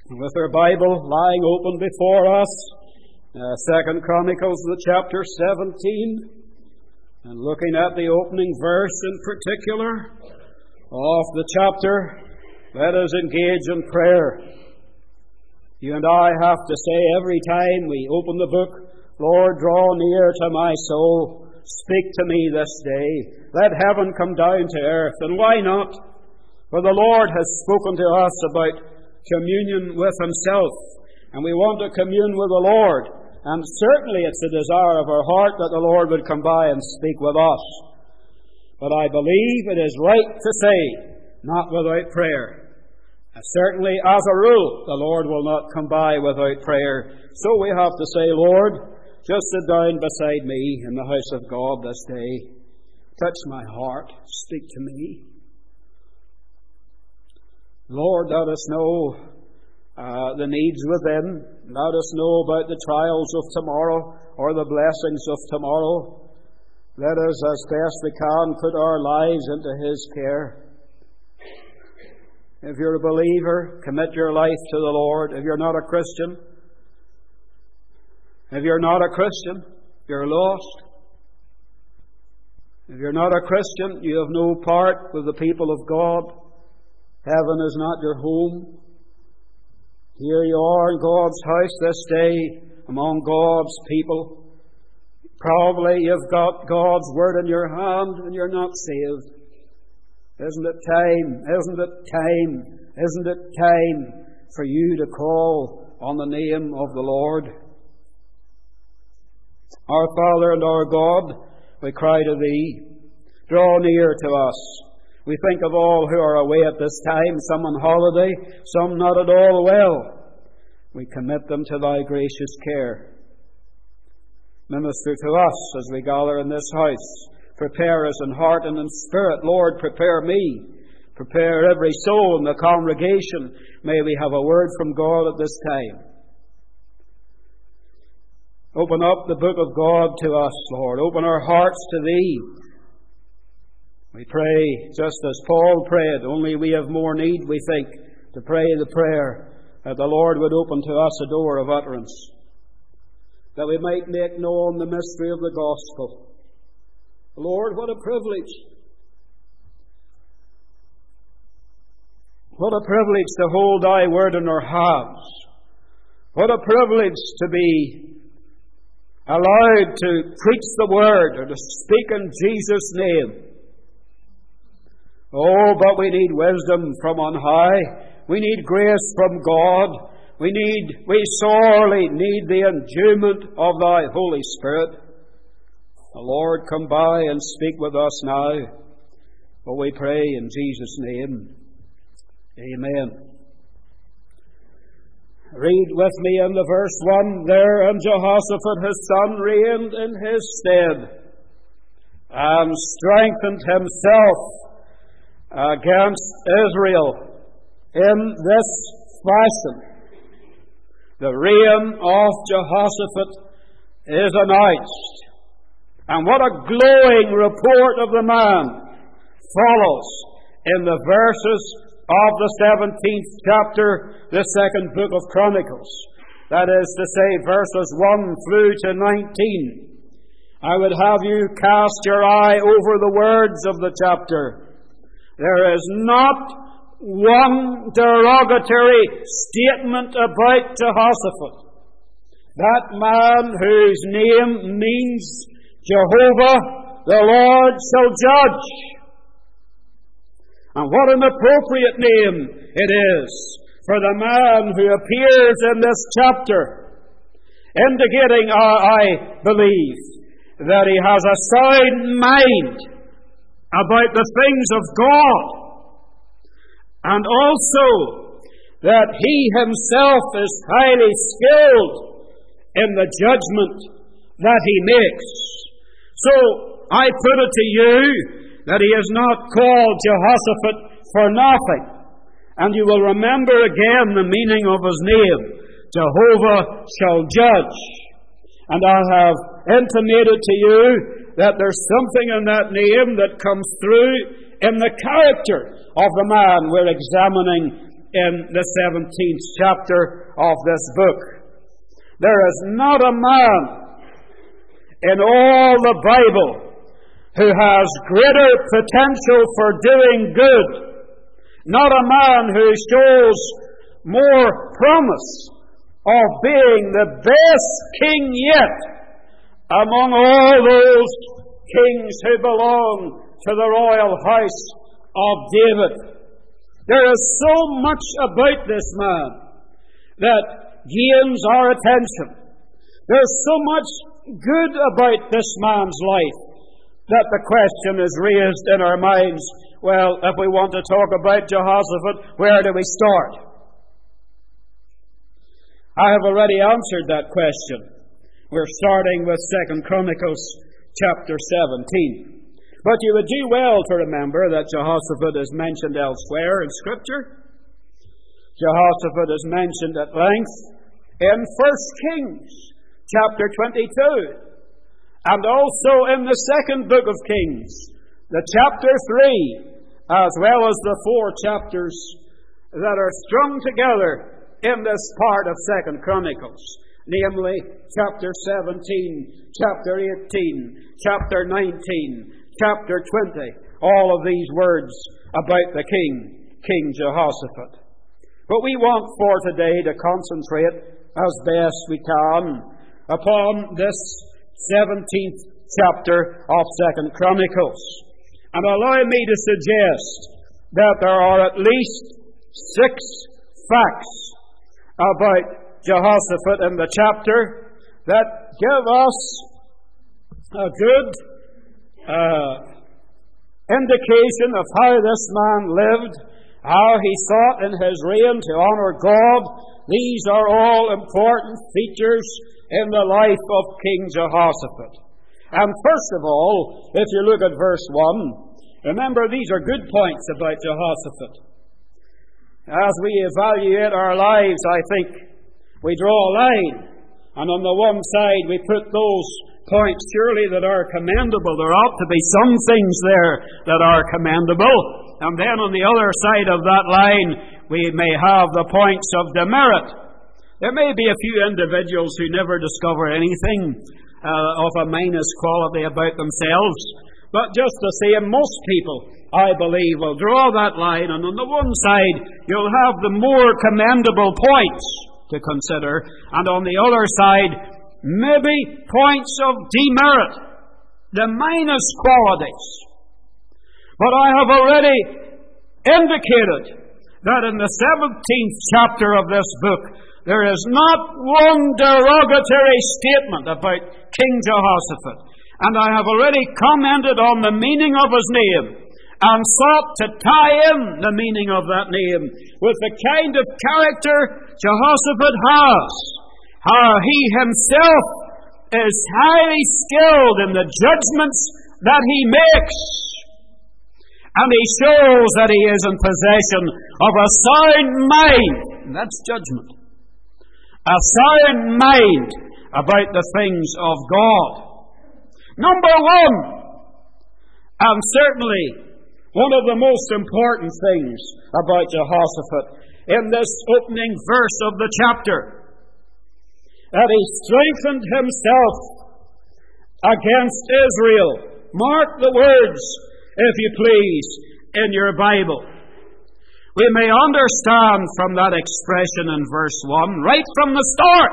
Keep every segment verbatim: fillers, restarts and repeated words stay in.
With our Bible lying open before us, uh, Second Chronicles, the chapter seventeen, and looking at the opening verse in particular of the chapter, let us engage in prayer. You and I have to say every time we open the book, Lord, draw near to my soul, speak to me this day, let heaven come down to earth. And why not? For the Lord has spoken to us about communion with Himself, and we want to commune with the Lord, and certainly it's the desire of our heart that the Lord would come by and speak with us. But I believe it is right to say, not without prayer. And certainly, as a rule, the Lord will not come by without prayer. So we have to say, Lord, just sit down beside me in the house of God this day. Touch my heart, speak to me. Lord, let us know uh, the needs within. Let us know about the trials of tomorrow or the blessings of tomorrow. Let us, as best we can, put our lives into His care. If you're a believer, commit your life to the Lord. If you're not a Christian, if you're not a Christian, you're lost. If you're not a Christian, you have no part with the people of God. Heaven is not your home. Here you are in God's house this day, among God's people. Probably you've got God's Word in your hand and you're not saved. Isn't it time, isn't it time, isn't it time for you to call on the name of the Lord? Our Father and our God, we cry to Thee, draw near to us. We think of all who are away at this time, some on holiday, some not at all well. We commit them to Thy gracious care. Minister to us as we gather in this house. Prepare us in heart and in spirit. Lord, prepare me. Prepare every soul in the congregation. May we have a word from God at this time. Open up the book of God to us, Lord. Open our hearts to Thee. We pray just as Paul prayed, only we have more need, we think, to pray the prayer that the Lord would open to us a door of utterance, that we might make known the mystery of the gospel. Lord, what a privilege! What a privilege to hold Thy word in our hands. What a privilege to be allowed to preach the word or to speak in Jesus' name. Oh, but we need wisdom from on high. We need grace from God. We need, we sorely need the endowment of Thy Holy Spirit. The Lord, come by and speak with us now. For we pray in Jesus' name. Amen. Read with me in the verse one there, and Jehoshaphat his son reigned in his stead, and strengthened himself against Israel in this fashion. The reign of Jehoshaphat is announced, and what a glowing report of the man follows in the verses of the seventeenth chapter, the second book of Chronicles. That is to say, verses one through to nineteen. I would have you cast your eye over the words of the chapter. There is not one derogatory statement about Jehoshaphat. That man whose name means Jehovah, the Lord shall judge. And what an appropriate name it is for the man who appears in this chapter, indicating, uh, I believe, that he has a sound mind about the things of God, and also that he himself is highly skilled in the judgment that he makes. So I put it to you that he is not called Jehoshaphat for nothing. And you will remember again the meaning of his name. Jehovah shall judge. And I have intimated to you that there's something in that name that comes through in the character of the man we're examining in the seventeenth chapter of this book. There is not a man in all the Bible who has greater potential for doing good, not a man who shows more promise of being the best king yet among all those kings who belong to the royal house of David. There is so much about this man that gains our attention. There's so much good about this man's life that the question is raised in our minds, well, if we want to talk about Jehoshaphat, where do we start? I have already answered that question. We're starting with Second Chronicles chapter seventeen. But you would do well to remember that Jehoshaphat is mentioned elsewhere in Scripture. Jehoshaphat is mentioned at length in First Kings chapter twenty-two, and also in the second book of Kings, the chapter three, as well as the four chapters that are strung together in this part of Second Chronicles, namely chapter seventeen, chapter eighteen, chapter nineteen, chapter twenty, all of these words about the king, King Jehoshaphat. But we want for today to concentrate as best we can upon this seventeenth chapter of Second Chronicles. And allow me to suggest that there are at least six facts about Jehoshaphat in the chapter that give us a good uh, indication of how this man lived, how he sought in his reign to honour God. These are all important features in the life of King Jehoshaphat. And first of all, if you look at verse one, remember these are good points about Jehoshaphat. As we evaluate our lives, I think we draw a line, and on the one side we put those points surely that are commendable. There ought to be some things there that are commendable. And then on the other side of that line we may have the points of demerit. There may be a few individuals who never discover anything uh, of a minus quality about themselves. But just the same, most people, I believe, will draw that line, and on the one side you'll have the more commendable points to consider, and on the other side maybe points of demerit, the minus qualities. But I have already indicated that in the seventeenth chapter of this book there is not one derogatory statement about King Jehoshaphat. And I have already commented on the meaning of his name and sought to tie in the meaning of that name with the kind of character Jehoshaphat has. How he himself is highly skilled in the judgments that he makes. And he shows that he is in possession of a sound mind. And that's judgment. A sound mind about the things of God. Number one, and certainly one of the most important things about Jehoshaphat in this opening verse of the chapter, that he strengthened himself against Israel. Mark the words, if you please, in your Bible. We may understand from that expression in verse one, right from the start,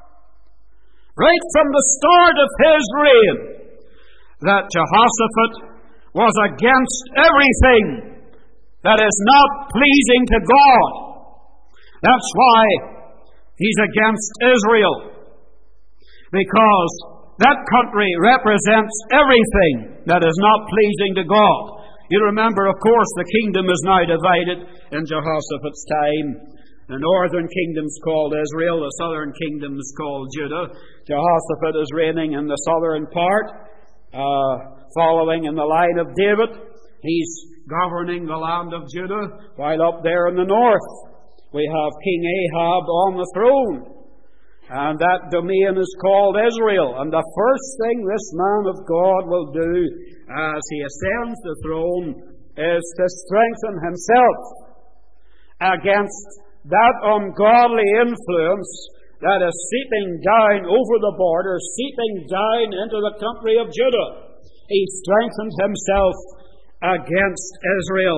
right from the start of his reign, that Jehoshaphat was against everything that is not pleasing to God. That's why he's against Israel, because that country represents everything that is not pleasing to God. You remember, of course, the kingdom is now divided in Jehoshaphat's time. The northern kingdom's called Israel, the southern kingdom's called Judah. Jehoshaphat is reigning in the southern part, uh, following in the line of David. He's governing the land of Judah, while up there in the north we have King Ahab on the throne. And that domain is called Israel. And the first thing this man of God will do as he ascends the throne is to strengthen himself against that ungodly influence that is seeping down over the border, seeping down into the country of Judah. He strengthened himself against Israel.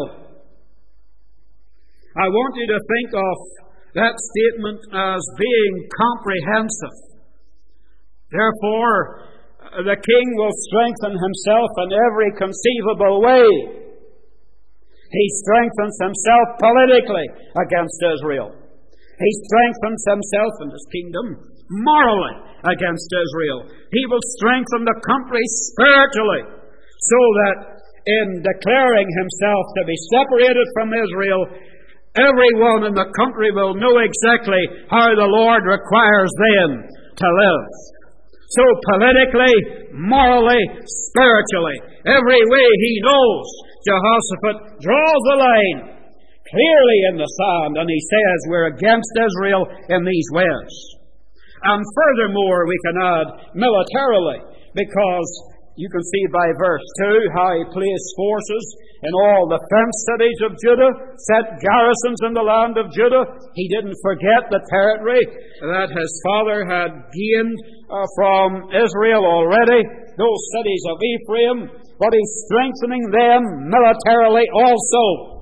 I want you to think of that statement as being comprehensive. Therefore, the king will strengthen himself in every conceivable way. He strengthens himself politically against Israel. He strengthens himself in his kingdom morally against Israel. He will strengthen the country spiritually, so that in declaring himself to be separated from Israel, everyone in the country will know exactly how the Lord requires them to live. So politically, morally, spiritually, every way he knows, Jehoshaphat draws the line clearly in the sand, and he says we're against Israel in these ways. And furthermore, we can add militarily, because you can see by verse two how he placed forces in all the fenced cities of Judah, set garrisons in the land of Judah. He didn't forget the territory that his father had gained uh, from Israel already, those cities of Ephraim, but he's strengthening them militarily also.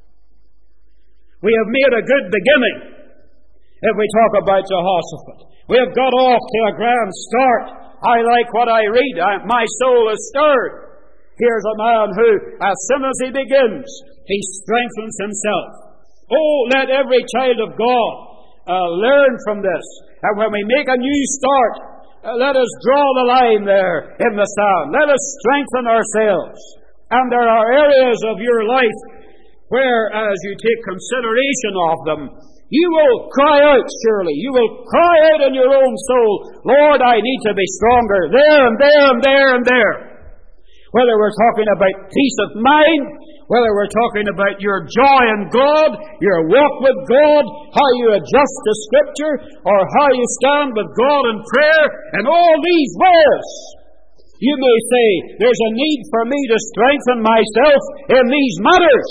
We have made a good beginning if we talk about Jehoshaphat. We have got off to a grand start. I like what I read. I, my soul is stirred. Here's a man who, as soon as he begins, he strengthens himself. Oh, let every child of God uh, learn from this. And when we make a new start, uh, let us draw the line there in the sand. Let us strengthen ourselves. And there are areas of your life where, as you take consideration of them, you will cry out, surely. You will cry out in your own soul, Lord, I need to be stronger there and there and there and there. Whether we're talking about peace of mind, whether we're talking about your joy in God, your walk with God, how you adjust to Scripture, or how you stand with God in prayer, in all these ways, you may say, there's a need for me to strengthen myself in these matters.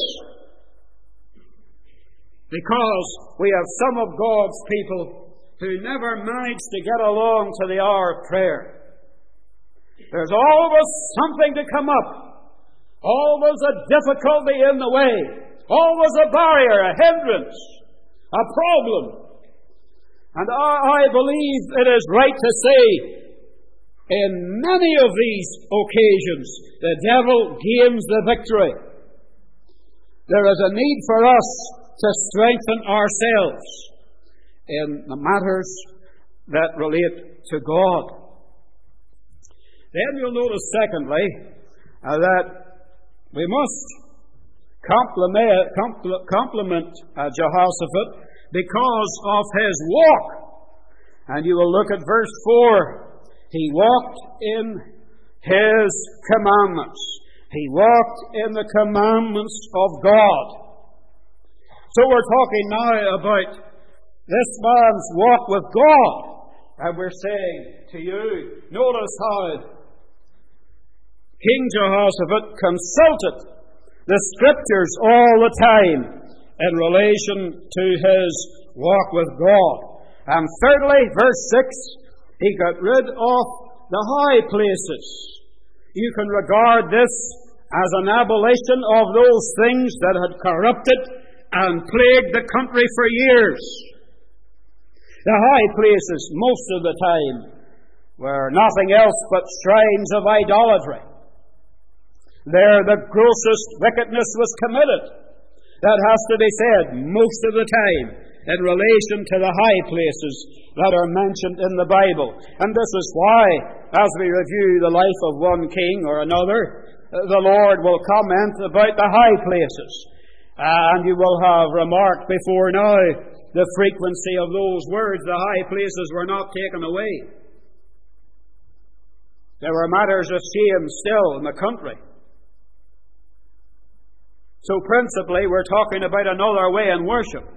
Because we have some of God's people who never manage to get along to the hour of prayer. There's always something to come up. Always a difficulty in the way. Always a barrier, a hindrance, a problem. And I, I believe it is right to say, in many of these occasions, the devil gains the victory. There is a need for us to strengthen ourselves in the matters that relate to God. Then you'll notice, secondly, uh, that we must compliment, compl- compliment uh, Jehoshaphat because of his walk. And you will look at verse four. He walked in his commandments. He walked in the commandments of God. So we're talking now about this man's walk with God. And we're saying to you, notice how King Jehoshaphat consulted the Scriptures all the time in relation to his walk with God. And thirdly, verse six, he got rid of the high places. You can regard this as an abolition of those things that had corrupted and plagued the country for years. The high places, most of the time, were nothing else but shrines of idolatry. There the grossest wickedness was committed. That has to be said most of the time in relation to the high places that are mentioned in the Bible. And this is why, as we review the life of one king or another, the Lord will comment about the high places. And you will have remarked before now the frequency of those words. The high places were not taken away. There were matters of shame still in the country. So principally, we're talking about another way in worship.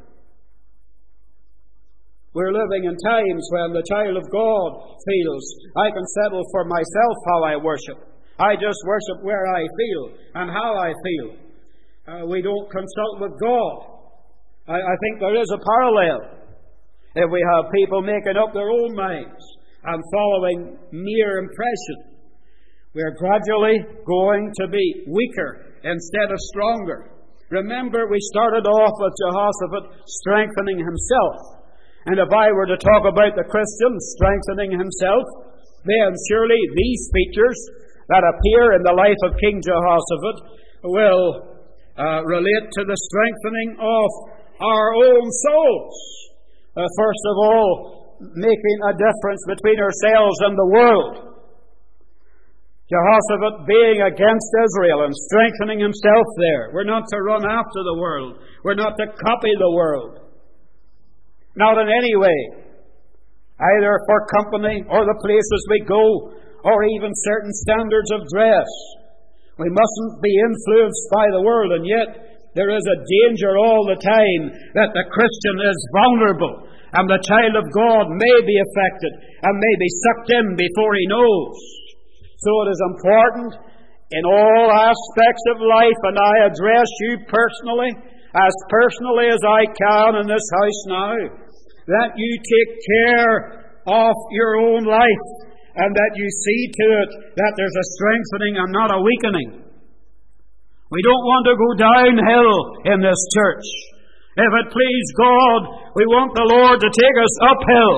We're living in times when the child of God feels, I can settle for myself how I worship. I just worship where I feel and how I feel. Uh, we don't consult with God. I, I think there is a parallel. If we have people making up their own minds and following mere impression, we are gradually going to be weaker instead of stronger. Remember, we started off with Jehoshaphat strengthening himself. And if I were to talk about the Christian strengthening himself, then surely these features that appear in the life of King Jehoshaphat will uh, relate to the strengthening of our own souls. Uh, first of all, making a difference between ourselves and the world. Jehoshaphat being against Israel and strengthening himself there. We're not to run after the world. We're not to copy the world. Not in any way. Either for company or the places we go, or even certain standards of dress. We mustn't be influenced by the world, and yet there is a danger all the time that the Christian is vulnerable, and the child of God may be affected and may be sucked in before he knows. So it is important in all aspects of life, and I address you personally, as personally as I can in this house now, that you take care of your own life and that you see to it that there's a strengthening and not a weakening. We don't want to go downhill in this church. If it please God, we want the Lord to take us uphill.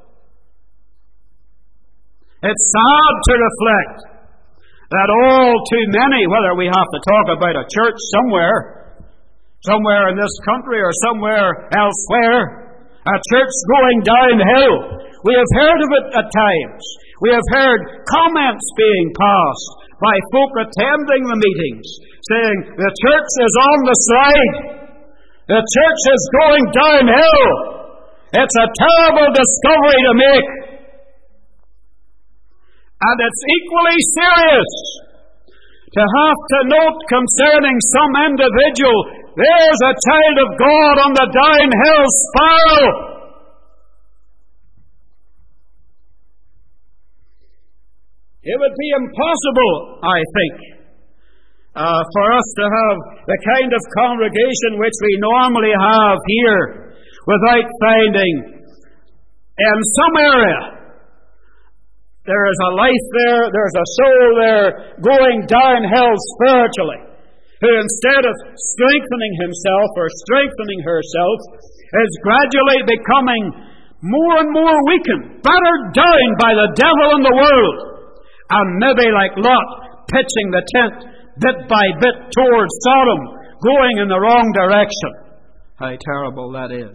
It's sad to reflect that all too many, whether we have to talk about a church somewhere, somewhere in this country or somewhere elsewhere, a church going downhill. We have heard of it at times. We have heard comments being passed by folk attending the meetings saying, the church is on the slide. The church is going downhill. It's a terrible discovery to make. And it's equally serious to have to note concerning some individual, there's a child of God on the downhill spiral. It would be impossible, I think, uh, for us to have the kind of congregation which we normally have here without finding in some area there is a life there, there's a soul there going downhill spiritually, who instead of strengthening himself or strengthening herself is gradually becoming more and more weakened, battered down by the devil and the world, and maybe like Lot, pitching the tent bit by bit towards Sodom, going in the wrong direction. How terrible that is.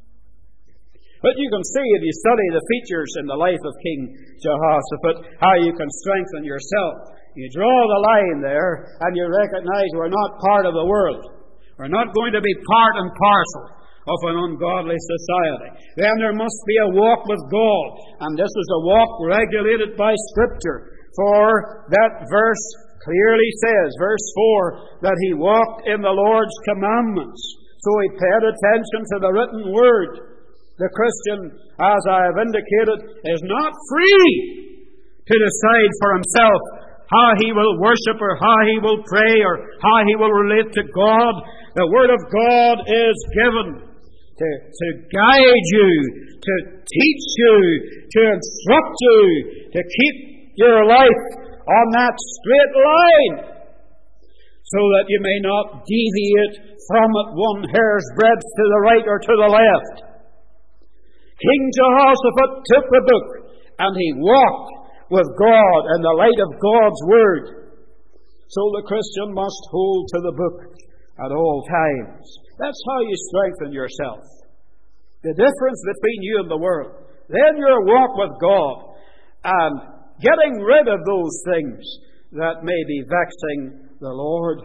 But you can see, if you study the features in the life of King Jehoshaphat, how you can strengthen yourself. You draw the line there, and you recognize we're not part of the world. We're not going to be part and parcel of an ungodly society. Then there must be a walk with God, and this is a walk regulated by Scripture. For that verse clearly says, verse four, that he walked in the Lord's commandments. So he paid attention to the written word. The Christian, as I have indicated, is not free to decide for himself how he will worship or how he will pray or how he will relate to God. The Word of God is given to, to guide you, to teach you, to instruct you, to keep your life on that straight line, so that you may not deviate from it one hair's breadth to the right or to the left. King Jehoshaphat took the book and he walked with God in the light of God's Word. So the Christian must hold to the book at all times. That's how you strengthen yourself. The difference between you and the world. Then your walk with God and getting rid of those things that may be vexing the Lord.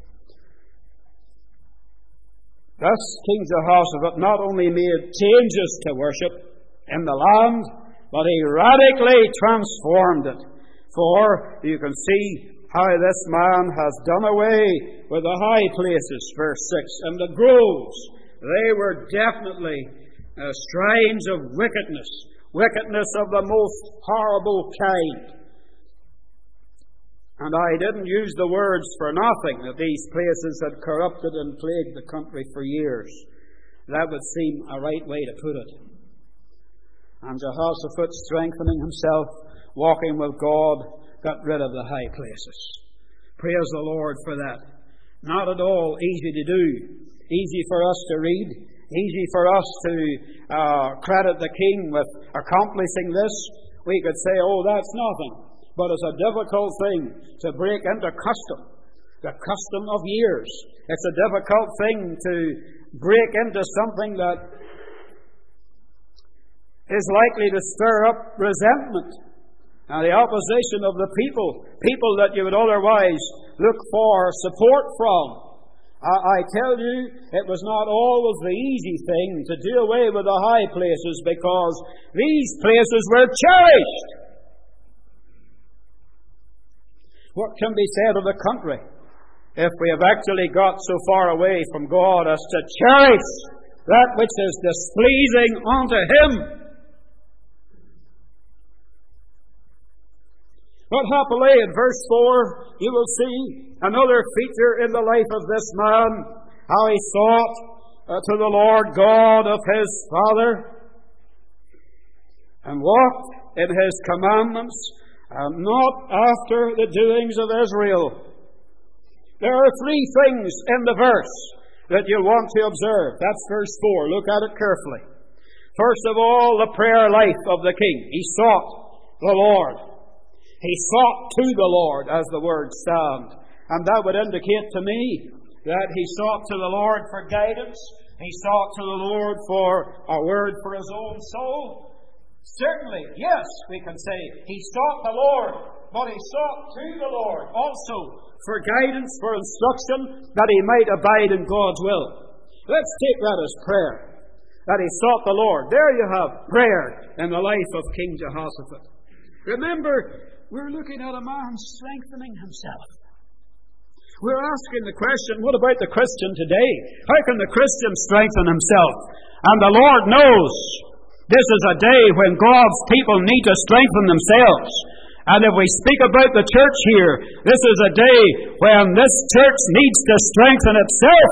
Thus, King Jehoshaphat not only made changes to worship in the land, but he radically transformed it. For you can see how this man has done away with the high places, verse six, and the groves. They were definitely uh, shrines of wickedness, wickedness of the most horrible kind. And I didn't use the words for nothing that these places had corrupted and plagued the country for years. That would seem a right way to put it. And Jehoshaphat, strengthening himself, walking with God, got rid of the high places. Praise the Lord for that. Not at all easy to do. Easy for us to read. Easy for us to uh, credit the king with accomplishing this. We could say, oh, that's nothing. But it's a difficult thing to break into custom. The custom of years. It's a difficult thing to break into something that is likely to stir up resentment and the opposition of the people, people that you would otherwise look for support from. I, I tell you, it was not always the easy thing to do away with the high places, because these places were cherished. What can be said of the country if we have actually got so far away from God as to cherish that which is displeasing unto Him? But happily, in verse four, you will see another feature in the life of this man, how he sought uh, to the Lord God of his father, and walked in His commandments, and not after the doings of Israel. There are three things in the verse that you'll want to observe. That's verse four. Look at it carefully. First of all, the prayer life of the king. He sought the Lord. He sought to the Lord, as the word stands. And that would indicate to me that he sought to the Lord for guidance. He sought to the Lord for a word for his own soul. Certainly, yes, we can say he sought the Lord, but he sought to the Lord also for guidance, for instruction, that he might abide in God's will. Let's take that as prayer, that he sought the Lord. There you have prayer in the life of King Jehoshaphat. Remember, we're looking at a man strengthening himself. We're asking the question, what about the Christian today? How can the Christian strengthen himself? And the Lord knows this is a day when God's people need to strengthen themselves. And if we speak about the church here, this is a day when this church needs to strengthen itself.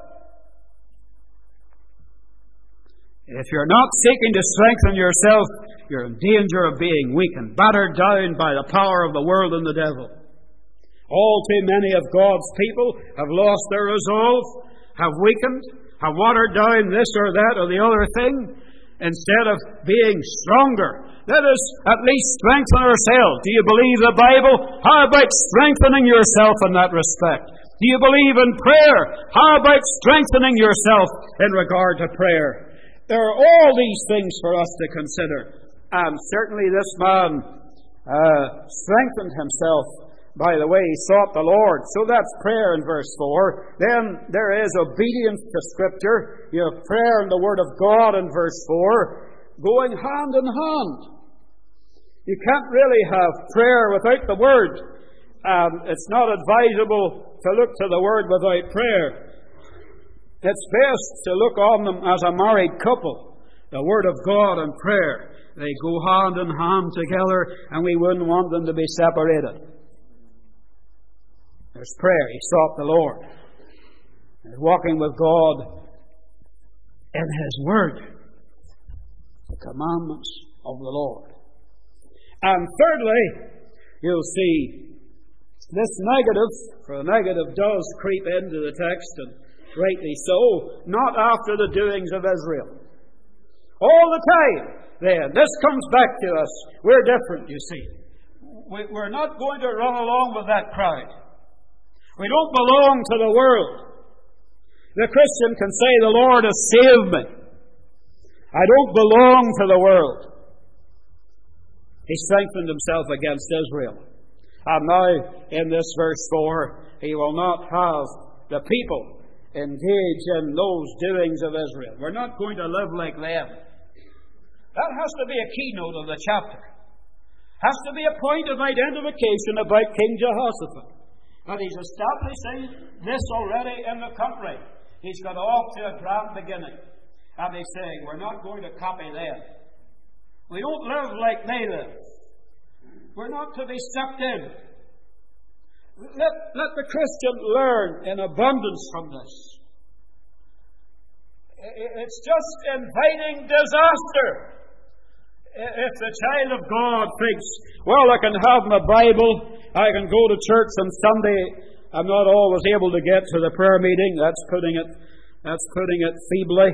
If you're not seeking to strengthen yourself, you're in danger of being weakened, battered down by the power of the world and the devil. All too many of God's people have lost their resolve, have weakened, have watered down this or that or the other thing, instead of being stronger. Let us at least strengthen ourselves. Do you believe the Bible? How about strengthening yourself in that respect? Do you believe in prayer? How about strengthening yourself in regard to prayer? There are all these things for us to consider. And certainly this man uh, strengthened himself by the way he sought the Lord. So that's prayer in verse four. Then there is obedience to Scripture. You have prayer and the Word of God in verse four, going hand in hand. You can't really have prayer without the Word. Um, it's not advisable to look to the Word without prayer. It's best to look on them as a married couple. The Word of God and prayer. They go hand in hand together, and we wouldn't want them to be separated. There's prayer. He sought the Lord. He's walking with God in His Word. The commandments of the Lord. And thirdly, you'll see this negative, for the negative does creep into the text, and rightly so, not after the doings of Israel. All the time, then, this comes back to us. We're different, you see. We're not going to run along with that crowd. We don't belong to the world. The Christian can say, the Lord has saved me. I don't belong to the world. He strengthened himself against Israel. And now, in this verse four, he will not have the people engage in those doings of Israel. We're not going to live like them. That has to be a keynote of the chapter. Has to be a point of identification about King Jehoshaphat. That he's establishing this already in the country. He's got off to a grand beginning. And he's saying, we're not going to copy them. We don't live like they live. We're not to be sucked in. Let, let the Christian learn in abundance from this. It's just inviting disaster. If the child of God thinks, well, I can have my Bible, I can go to church on Sunday, I'm not always able to get to the prayer meeting, that's putting it, that's putting it feebly.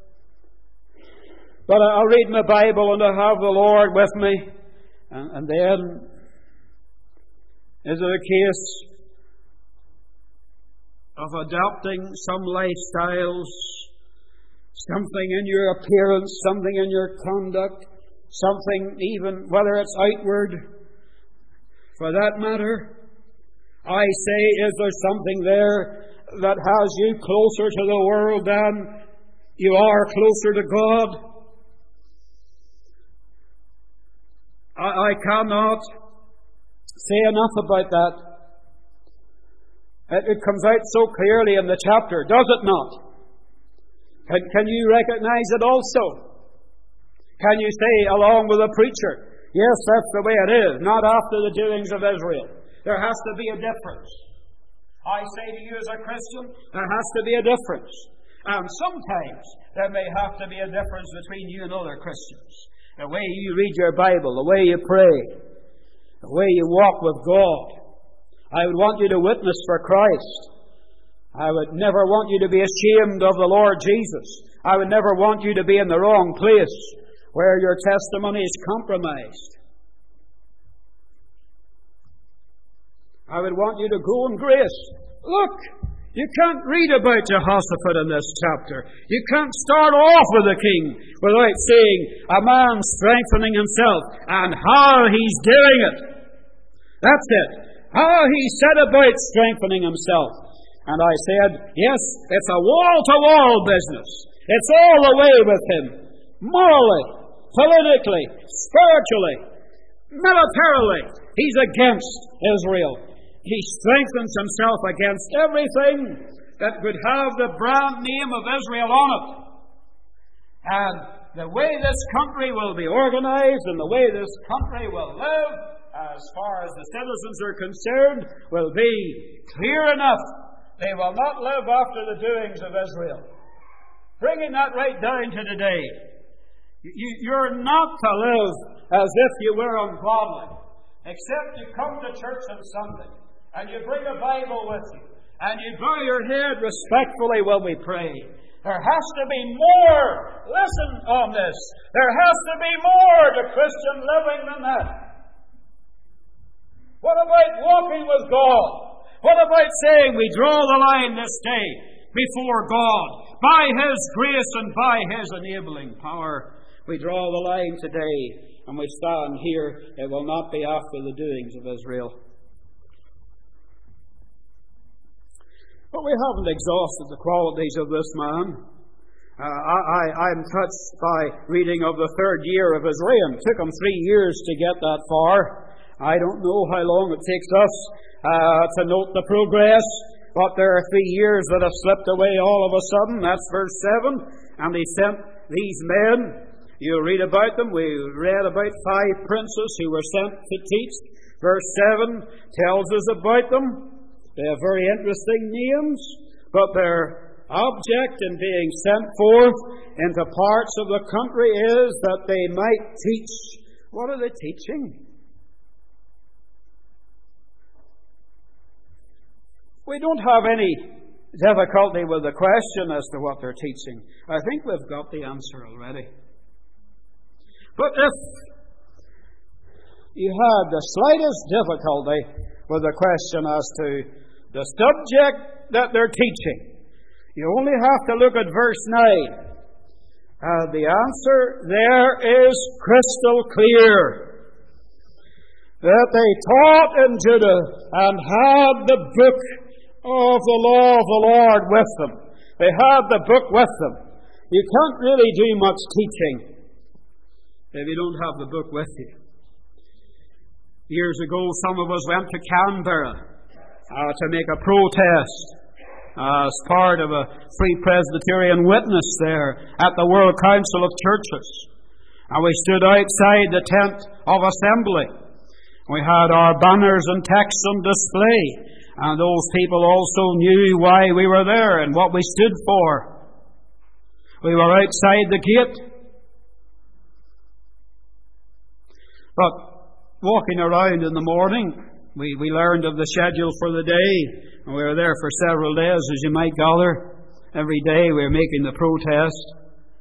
But I'll read my Bible and I'll have the Lord with me. And, and then, is it a case of adopting some lifestyles, something in your appearance, something in your conduct, something even, whether it's outward, for that matter? I say, is there something there that has you closer to the world than you are closer to God? I, I cannot say enough about that. It, it comes out so clearly in the chapter, does it not? Can, can you recognize it also? Can you say, along with the preacher, yes, that's the way it is, not after the doings of Israel? There has to be a difference. I say to you as a Christian, there has to be a difference. And sometimes there may have to be a difference between you and other Christians. The way you read your Bible, the way you pray, the way you walk with God. I would want you to witness for Christ. I would never want you to be ashamed of the Lord Jesus. I would never want you to be in the wrong place where your testimony is compromised. I would want you to grow in grace. Look, you can't read about Jehoshaphat in this chapter. You can't start off with a king without seeing a man strengthening himself and how he's doing it. That's it. How he set about strengthening himself. And I said, yes, it's a wall-to-wall business. It's all the way with him. Morally, politically, spiritually, militarily, he's against Israel. He strengthens himself against everything that could have the brand name of Israel on it. And the way this country will be organized and the way this country will live, as far as the citizens are concerned, will be clear enough. They will not live after the doings of Israel. Bringing that right down to today. You, you're not to live as if you were ungodly, except you come to church on Sunday. And you bring a Bible with you. And you bow your head respectfully when we pray. There has to be more. Listen on this. There has to be more to Christian living than that. What about walking with God? What about saying we draw the line this day before God? By His grace and by His enabling power. We draw the line today and we stand here. It will not be after the doings of Israel. But we haven't exhausted the qualities of this man. Uh, I, I, I'm touched by reading of the third year of his reign. It took him three years to get that far. I don't know how long it takes us uh, to note the progress, but there are three years that have slipped away all of a sudden. That's verse seven. And he sent these men. You read about them. We read about five princes who were sent to teach. Verse seven tells us about them. They have very interesting names, but their object in being sent forth into parts of the country is that they might teach. What are they teaching? We don't have any difficulty with the question as to what they're teaching. I think we've got the answer already. But if you had the slightest difficulty with the question as to the subject that they're teaching, you only have to look at verse nine. Uh, the answer there is crystal clear. That they taught in Judah and had the book of the law of the Lord with them. They had the book with them. You can't really do much teaching if you don't have the book with you. Years ago, some of us went to Canberra Uh, to make a protest uh, as part of a Free Presbyterian witness there at the World Council of Churches. And we stood outside the tent of assembly. We had our banners and texts on display, and those people also knew why we were there and what we stood for. We were outside the gate. But walking around in the morning, we, we learned of the schedule for the day. And we were there for several days, as you might gather. Every day we were making the protest.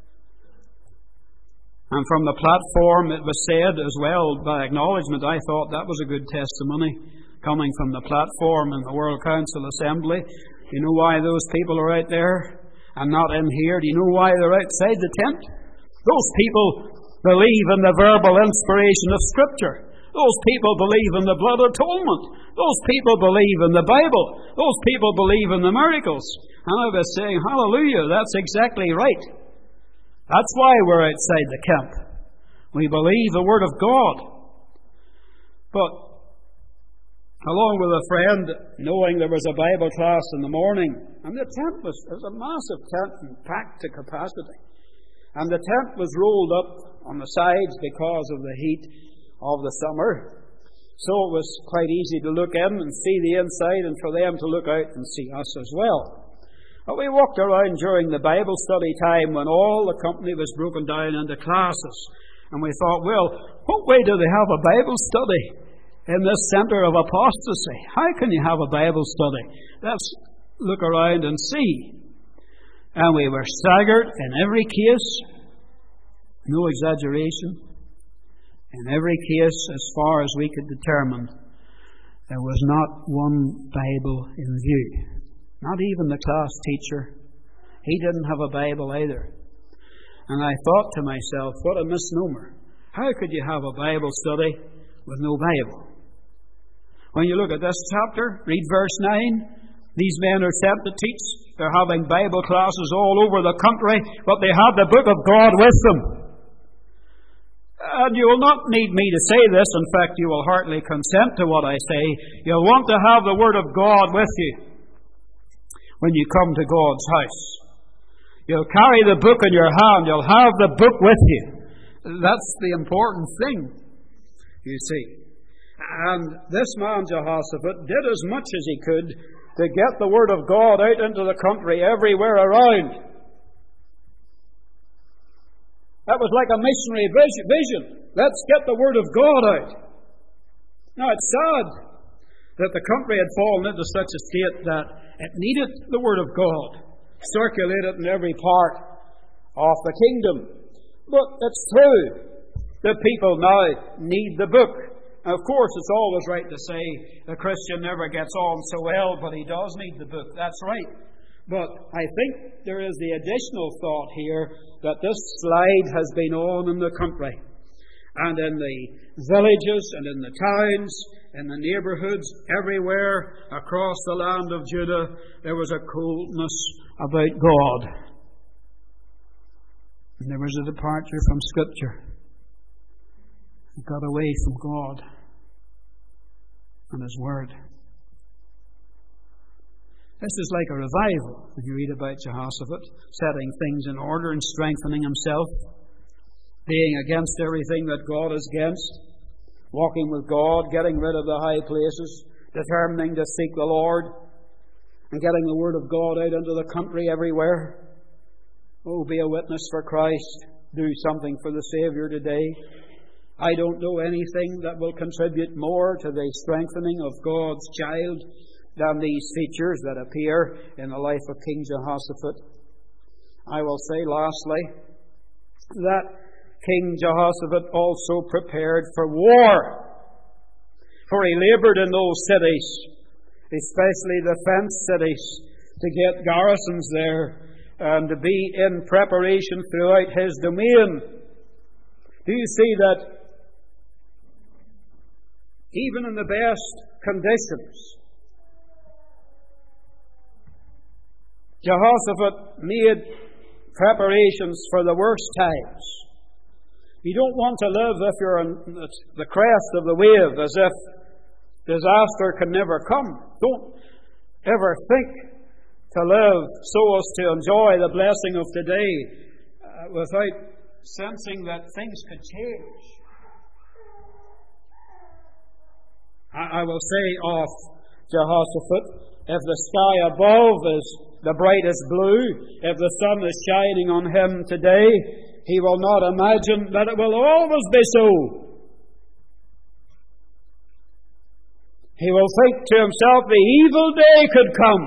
And from the platform it was said as well, by acknowledgement, I thought that was a good testimony, coming from the platform in the World Council Assembly. Do you know why those people are out there and not in here? Do you know why they're outside the tent? Those people believe in the verbal inspiration of Scripture. Those people believe in the blood atonement. Those people believe in the Bible. Those people believe in the miracles. And I was saying, hallelujah, that's exactly right. That's why we're outside the camp. We believe the Word of God. But along with a friend, knowing there was a Bible class in the morning, and the tent was, it was a massive tent and packed to capacity. And the tent was rolled up on the sides because of the heat of the summer. So it was quite easy to look in and see the inside, and for them to look out and see us as well. But we walked around during the Bible study time when all the company was broken down into classes. And we thought, well, what way do they have a Bible study in this centre of apostasy? How can you have a Bible study? Let's look around and see. And we were staggered in every case. No exaggeration. In every case, as far as we could determine, there was not one Bible in view. Not even the class teacher. He didn't have a Bible either. And I thought to myself, what a misnomer. How could you have a Bible study with no Bible? When you look at this chapter, read verse nine. These men are sent to teach. They're having Bible classes all over the country, but they have the book of God with them. And you will not need me to say this. In fact, you will heartily consent to what I say. You'll want to have the Word of God with you when you come to God's house. You'll carry the book in your hand. You'll have the book with you. That's the important thing, you see. And this man Jehoshaphat did as much as he could to get the Word of God out into the country everywhere around. That was like a missionary vision. Let's get the Word of God out. Now it's sad that the country had fallen into such a state that it needed the Word of God circulated in every part of the kingdom. But it's true that people now need the book. Now, of course, it's always right to say the Christian never gets on so well, but he does need the book. That's right. But I think there is the additional thought here that this slide has been on in the country and in the villages and in the towns, in the neighbourhoods, everywhere across the land of Judah, there was a coldness about God. And there was a departure from Scripture. It got away from God and His Word. This is like a revival when you read about Jehoshaphat, setting things in order and strengthening himself, being against everything that God is against, walking with God, getting rid of the high places, determining to seek the Lord, and getting the Word of God out into the country everywhere. Oh, be a witness for Christ. Do something for the Saviour today. I don't know anything that will contribute more to the strengthening of God's child than these features that appear in the life of King Jehoshaphat. I will say lastly that King Jehoshaphat also prepared for war. For he laboured in those cities, especially the fenced cities, to get garrisons there and to be in preparation throughout his domain. Do you see that even in the best conditions, Jehoshaphat made preparations for the worst times? You don't want to live if you're on the crest of the wave, as if disaster can never come. Don't ever think to live so as to enjoy the blessing of today uh, without sensing that things could change. I, I will say of Jehoshaphat, if the sky above is the brightest blue, if the sun is shining on him today, he will not imagine that it will always be so. He will think to himself, the evil day could come.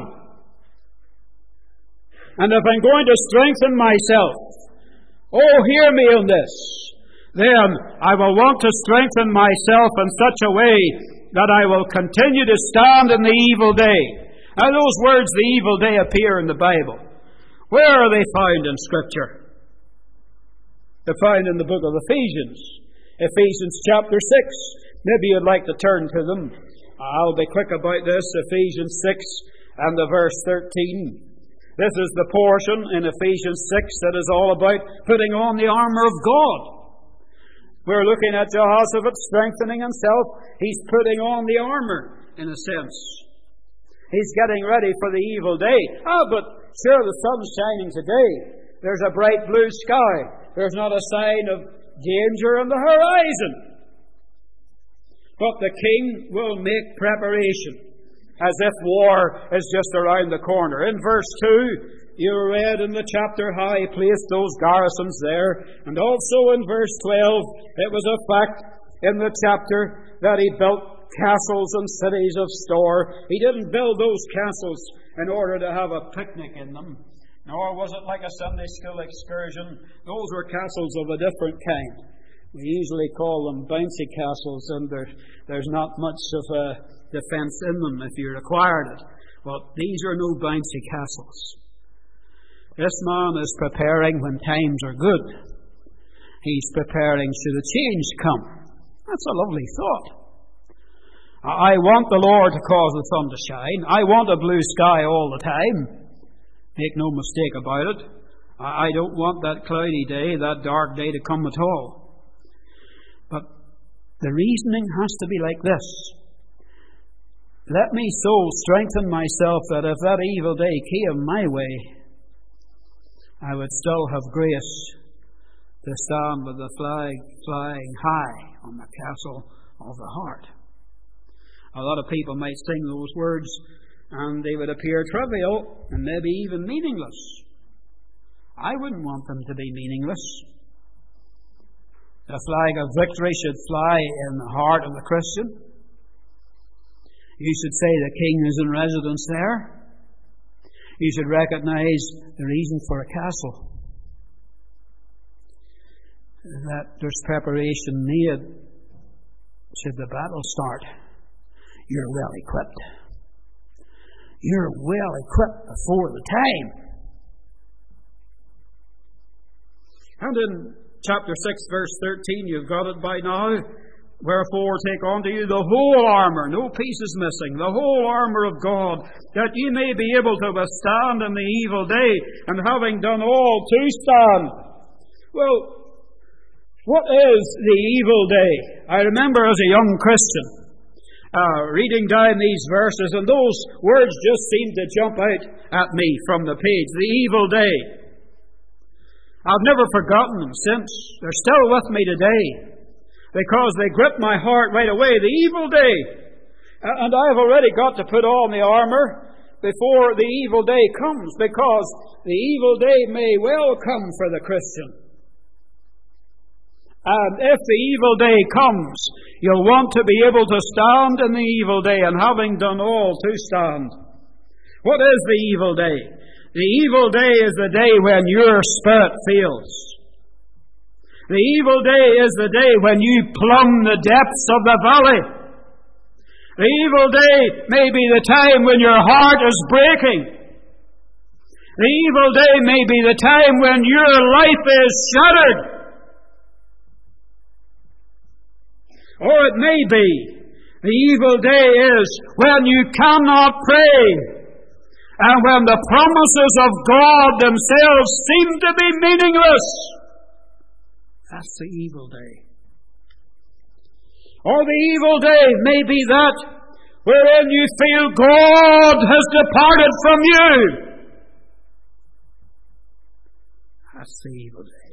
And if I'm going to strengthen myself, oh, hear me on this, then I will want to strengthen myself in such a way that I will continue to stand in the evil day. Now, those words, the evil day, appear in the Bible. Where are they found in Scripture? They're found in the book of Ephesians. Ephesians chapter six. Maybe you'd like to turn to them. I'll be quick about this. Ephesians six and the verse thirteen. This is the portion in Ephesians six that is all about putting on the armour of God. We're looking at Jehoshaphat strengthening himself. He's putting on the armour, in a sense. He's getting ready for the evil day. Ah, but sure, the sun's shining today. There's a bright blue sky. There's not a sign of danger on the horizon. But the king will make preparation, as if war is just around the corner. In verse two, you read in the chapter how he placed those garrisons there. And also in verse twelve, it was a fact in the chapter that he built castles and cities of store. He didn't build those castles in order to have a picnic in them, nor was it like a Sunday school excursion. Those were castles of a different kind. We usually call them bouncy castles, and there, there's not much of a defence in them if you required it. But these are no bouncy castles. This man is preparing when times are good. He's preparing should a change come. That's a lovely thought. I want the Lord to cause the sun to shine. I want a blue sky all the time. Make no mistake about it. I don't want that cloudy day, that dark day to come at all. But the reasoning has to be like this. Let me so strengthen myself that if that evil day came my way, I would still have grace to stand with the flag flying high on the castle of the heart. A lot of people might sing those words and they would appear trivial and maybe even meaningless. I wouldn't want them to be meaningless. The flag of victory should fly in the heart of the Christian. You should say the king is in residence there. You should recognize the reason for a castle. That there's preparation made should the battle start. You're well equipped. You're well equipped before the time. And in chapter six, verse thirteen, you've got it by now. Wherefore take unto you the whole armour, no pieces missing, the whole armour of God, that ye may be able to withstand in the evil day, and having done all to stand. Well, what is the evil day? I remember as a young Christian, uh, reading down these verses, and those words just seemed to jump out at me from the page. The evil day. I've never forgotten them since. They're still with me today, because they grip my heart right away. The evil day. And I've already got to put on the armour before the evil day comes, because the evil day may well come for the Christian. And if the evil day comes, you'll want to be able to stand in the evil day, and having done all to stand. What is the evil day? The evil day is the day when your spirit fails. The evil day is the day when you plumb the depths of the valley. The evil day may be the time when your heart is breaking. The evil day may be the time when your life is shattered. Or it may be the evil day is when you cannot pray, and when the promises of God themselves seem to be meaningless. That's the evil day. Or the evil day may be that wherein you feel God has departed from you. That's the evil day.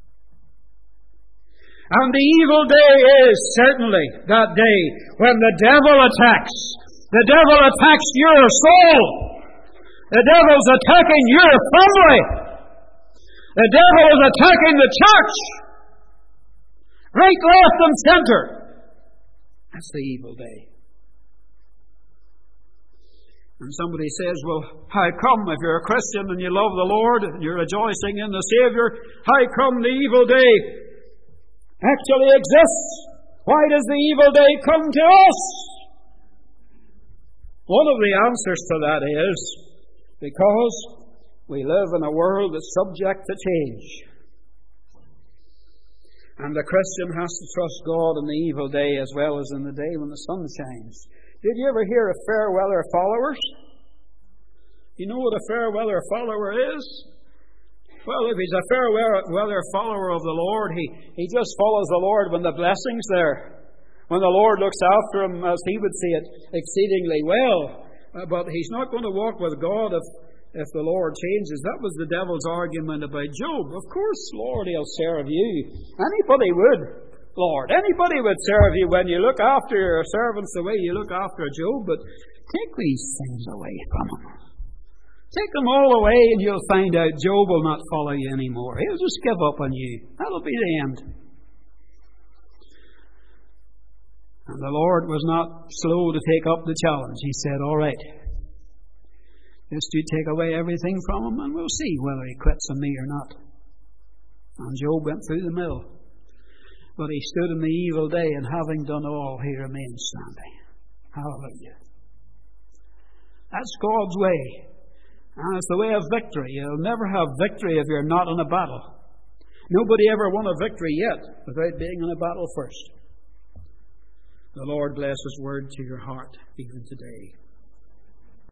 And the evil day is certainly that day when the devil attacks. The devil attacks your soul. The devil's attacking your family. The devil is attacking the church. Right, left, and center. That's the evil day. And somebody says, well, how come if you're a Christian and you love the Lord and you're rejoicing in the Savior, how come the evil day actually exists? Why does the evil day come to us? One of the answers to that is because we live in a world that's subject to change. And the Christian has to trust God in the evil day as well as in the day when the sun shines. Did you ever hear of fair weather followers? You know what a fair weather follower is? Well, if he's a fair weather follower of the Lord, he, he just follows the Lord when the blessing's there. When the Lord looks after him, as he would see it, exceedingly well. Uh, but he's not going to walk with God if, if the Lord changes. That was the devil's argument about Job. Of course, Lord, he'll serve you. Anybody would. Lord, anybody would serve you when you look after your servants the way you look after Job, but take these things away from him. Take them all away and you'll find out Job will not follow you anymore. He'll just give up on you. That'll be the end. And the Lord was not slow to take up the challenge. He said, all right, just you take away everything from him and we'll see whether he quits on me or not. And Job went through the mill. But he stood in the evil day, and having done all, he remained standing. Hallelujah. That's God's way. And it's the way of victory. You'll never have victory if you're not in a battle. Nobody ever won a victory yet without being in a battle first. The Lord bless His word to your heart even today.